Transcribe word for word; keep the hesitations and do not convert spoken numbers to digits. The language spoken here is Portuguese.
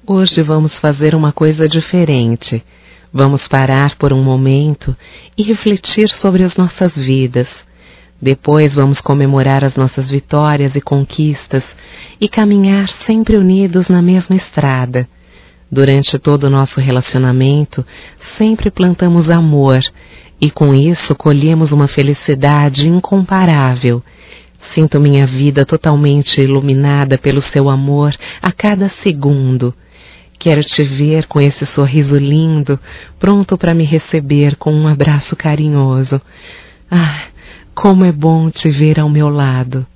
Hoje vamos fazer uma coisa diferente. Vamos parar por um momento e refletir sobre as nossas vidas. Depois vamos comemorar as nossas vitórias e conquistas e caminhar sempre unidos na mesma estrada. Durante todo o nosso relacionamento, sempre plantamos amor e com isso colhemos uma felicidade incomparável. Sinto minha vida totalmente iluminada pelo seu amor a cada segundo. Quero te ver com esse sorriso lindo, pronto para me receber com um abraço carinhoso. Ah, como é bom te ver ao meu lado.